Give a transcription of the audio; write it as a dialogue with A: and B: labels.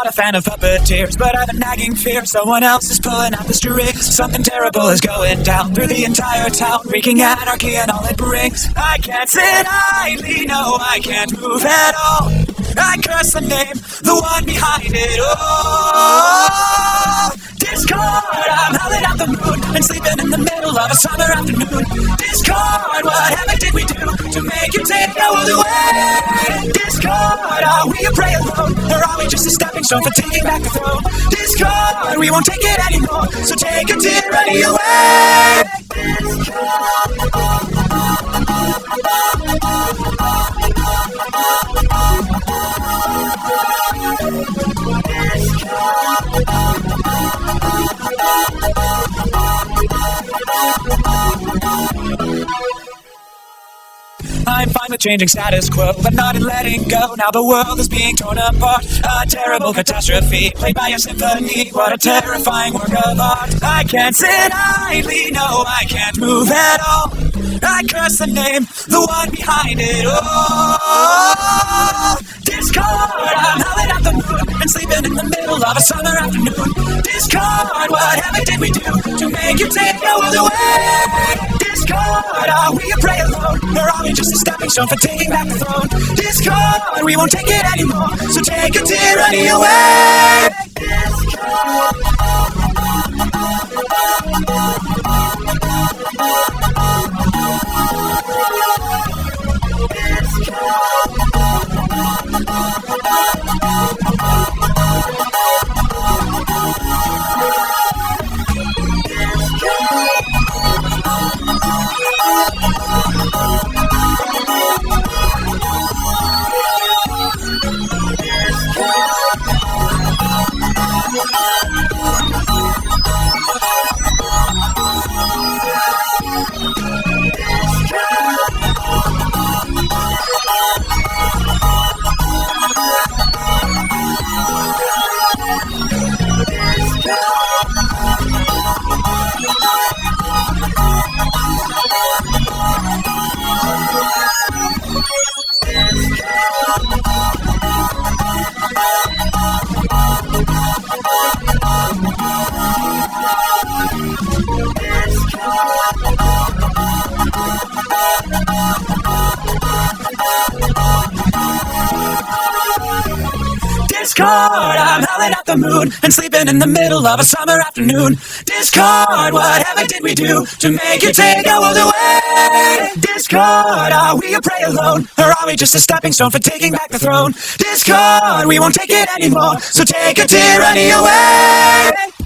A: not a fan of puppeteers, but I've a nagging fear someone else is pulling out the strings. Something terrible is going down through the entire town, wreaking anarchy and all it brings. I can't sit idly, no, I can't move at all. I curse the name, the one behind it all. Discord, I'm howling out the moon and sleeping in the middle of a summer afternoon. Discord, what havoc did we do to make you take our world away? Discord, are we a prey alone, or are we just a stepping stone for taking back the throne? Discord, we won't take it anymore, so take a tyranny away. I'm fine with changing status quo, but not in letting go. Now the world is being torn apart, a terrible catastrophe, played by a symphony. What a terrifying work of art. I can't sit idly, no, I can't move at all. I curse the name, the one behind it all. Discord, I'm howling at the moon and sleeping in the middle of a summer afternoon. Discord, what havoc did we do to make you take our world away? Discord, are we a prey alone, or are we just a stepping stone for taking back the throne? Discord, we won't take it anymore, so take a tyranny away. Discord, I'm howling at the moon and sleeping in the middle of a summer afternoon. Discord, what havoc did we do to make you take our world away? Discord, are we a prey alone, or are we just a stepping stone for taking back the throne? Discord, we won't take it anymore, so take a tyranny away.